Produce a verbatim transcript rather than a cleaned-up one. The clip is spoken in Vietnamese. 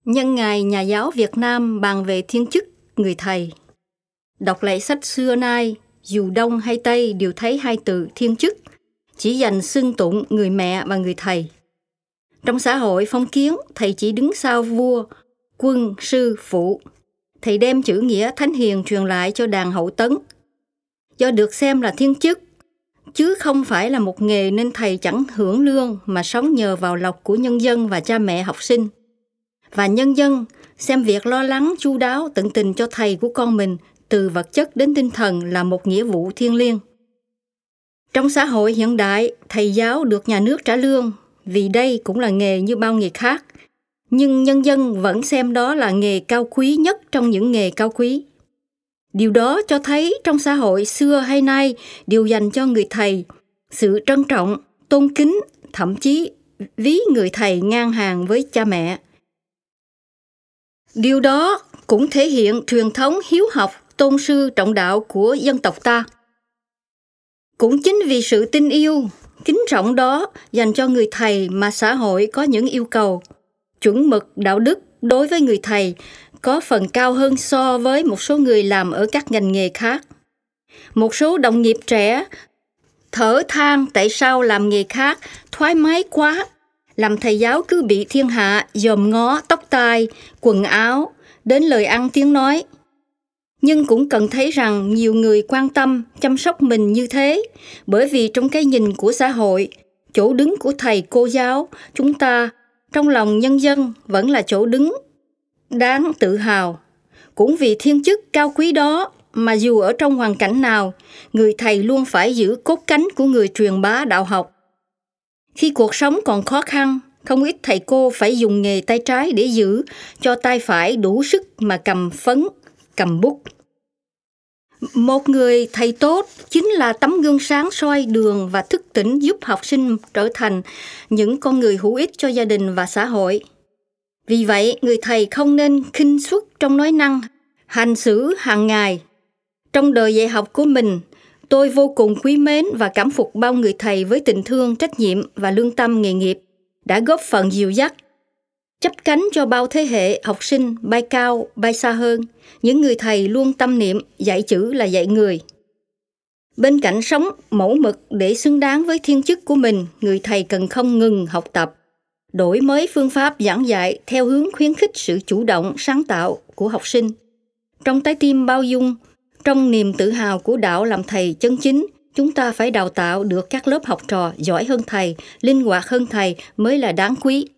Nhân ngày Nhà giáo Việt Nam bàn về thiên chức người thầy. Đọc lại sách xưa nay, dù Đông hay Tây đều thấy hai từ thiên chức chỉ dành xưng tụng người mẹ và người thầy. Trong xã hội phong kiến, thầy chỉ đứng sau vua, quân, sư, phụ. Thầy đem chữ nghĩa thánh hiền truyền lại cho đàn hậu tấn. Do được xem là thiên chức, chứ không phải là một nghề nên thầy chẳng hưởng lương mà sống nhờ vào lộc của nhân dân và cha mẹ học sinh. Và nhân dân xem việc lo lắng chu đáo tận tình cho thầy của con mình từ vật chất đến tinh thần là một nghĩa vụ thiêng liêng. Trong xã hội hiện đại, thầy giáo được nhà nước trả lương vì đây cũng là nghề như bao nghề khác. Nhưng nhân dân vẫn xem đó là nghề cao quý nhất trong những nghề cao quý. Điều đó cho thấy trong xã hội xưa hay nay đều dành cho người thầy sự trân trọng, tôn kính, thậm chí ví người thầy ngang hàng với cha mẹ. Điều đó cũng thể hiện truyền thống hiếu học, tôn sư trọng đạo của dân tộc ta. Cũng chính vì sự tin yêu, kính trọng đó dành cho người thầy mà xã hội có những yêu cầu, chuẩn mực đạo đức đối với người thầy có phần cao hơn so với một số người làm ở các ngành nghề khác. Một số đồng nghiệp trẻ thở than tại sao làm nghề khác thoải mái quá, làm thầy giáo cứ bị thiên hạ dòm ngó tóc tai, quần áo, đến lời ăn tiếng nói. Nhưng cũng cần thấy rằng nhiều người quan tâm, chăm sóc mình như thế, bởi vì trong cái nhìn của xã hội, chỗ đứng của thầy cô giáo, chúng ta, trong lòng nhân dân vẫn là chỗ đứng đáng tự hào. Cũng vì thiên chức cao quý đó mà dù ở trong hoàn cảnh nào, người thầy luôn phải giữ cốt cánh của người truyền bá đạo học. Khi cuộc sống còn khó khăn, không ít thầy cô phải dùng nghề tay trái để giữ cho tay phải đủ sức mà cầm phấn, cầm bút. Một người thầy tốt chính là tấm gương sáng soi đường và thức tỉnh giúp học sinh trở thành những con người hữu ích cho gia đình và xã hội. Vì vậy, người thầy không nên khinh suất trong nói năng, hành xử hàng ngày. Trong đời dạy học của mình, tôi vô cùng quý mến và cảm phục bao người thầy với tình thương, trách nhiệm và lương tâm nghề nghiệp đã góp phần dìu dắt, chắp cánh cho bao thế hệ học sinh bay cao, bay xa hơn. Những người thầy luôn tâm niệm dạy chữ là dạy người. Bên cạnh sống mẫu mực để xứng đáng với thiên chức của mình, người thầy cần không ngừng học tập, đổi mới phương pháp giảng dạy theo hướng khuyến khích sự chủ động, sáng tạo của học sinh. Trong trái tim bao dung, trong niềm tự hào của đạo làm thầy chân chính, chúng ta phải đào tạo được các lớp học trò giỏi hơn thầy, linh hoạt hơn thầy mới là đáng quý.